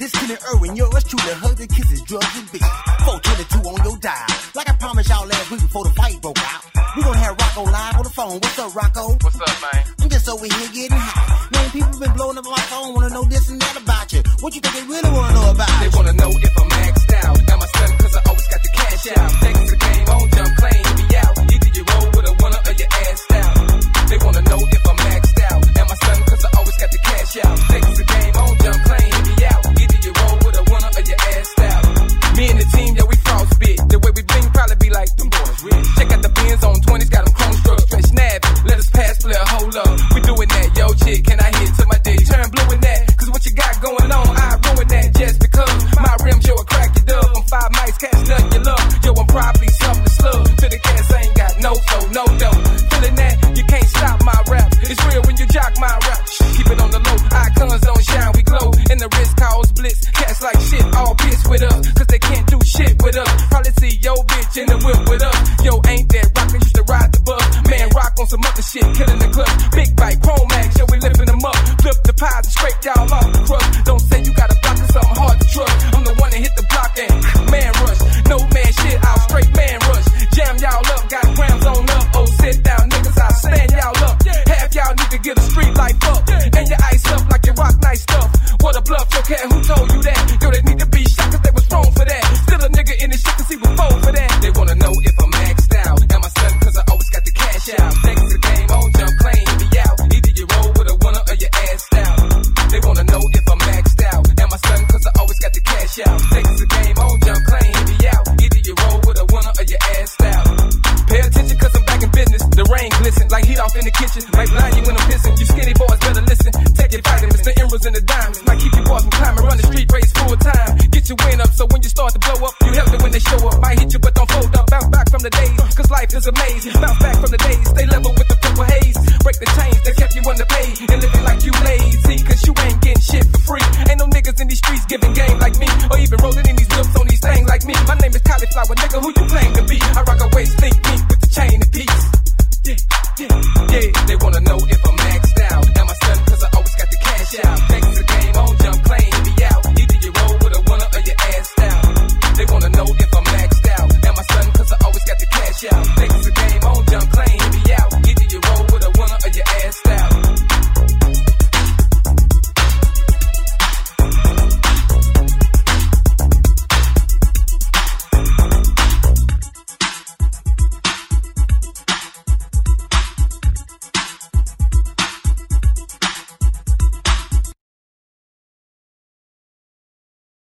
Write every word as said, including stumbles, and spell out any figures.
This Ken and Irwin, yours truly, hug the kisses, drugs and beats. four twenty-two on your dial. Like I promised y'all last week before the fight broke out. We gonna have Rocco live on the phone. What's up, Rocco? What's up, man? I'm just over here getting high. Man, people been blowing up my phone, wanna know this and that about you. What you think they really wanna know about They you? wanna know if I'm maxed out. Am I stunned cause I always got the cash out? Thanks the game on, jump claim, hit me out. Either you roll with a winner or you assed out. They wanna know if I'm maxed out. Am I stunned cause I always got the cash out? Thanks the game on, jump claim, hit me out. Either you roll with a winner or you assed out. Me and the team, yeah, we frostbit. The way we bling probably be like, them boys rich. Check out the Benz on twenties, got them chrome struck, stretch nab. Let us pass, play a hold up. We doing that, yo, chick, can I hit till my day turn blue in that? Cause what you got going on, I ruin that just because my rims, yo, I crack it up. I'm five mics, cash nothing you love. Yo, I'm probably something to slug. To the cats, I ain't got no flow, no dough. Feeling that, you can't stop my rap. It's real when you jock my rap. Keep it on the low, icons don't shine, we glow. And the wrist calls blitz, cats like shit, all pissed with us. Cause they can't do shit with us. Probably see yo bitch in the whip with us. Yo, ain't that rockin', used to ride the bus. Man, rock on some other shit, killing the club. Big bike, chrome max, yo, we lifting them up. Flip the pies and scrape y'all off the crust. Don't say you got a block or something hard to trust. I'm the one that hit the block and man rush. No man shit, I'll straight man rush. Jam y'all up, got grams on up. Oh, sit down, niggas, I'll stand y'all up. Half y'all need to get a street life up. And your ice up like you rock nice stuff. What a bluff, yo, cat, who told you that? Yo, they need to be shot cause they was wrong for that. Still a nigga in this shit cause he was bold for that. They wanna know if I'm maxed out. Am I stunned cause I always got the cash out? Thanks to the game on, jump claim, hit me out. Either you roll with a winner or you assed out. They wanna know if I'm maxed out. Am I stunned cause I always got the cash out? Thanks to the game on, jump claim, hit me out. Either you roll with a winner or you assed out. Pay attention cause I'm back in business. The rain glisten like heat off in the kitchen. Might blind you when I'm pissing. You skinny boys better listen. Take your vitamins, the emeralds and the diamonds. Might keep you boys from climbing, run the street race full time. Get your win up so when you start to blow up, you help them when they show up. Might hit you but don't fold up. Bounce back from the days, cause life is a maze. Bounce back from the days, stay level with the purple haze. Break the chains that kept you underpaid and living like you lazy. Cause you ain't getting shit for free. Ain't no niggas in these streets giving game like me, or even rolling in these loops on these things like me. My name is Cauliflower, nigga, who you claim to be? I rock a waist, think me.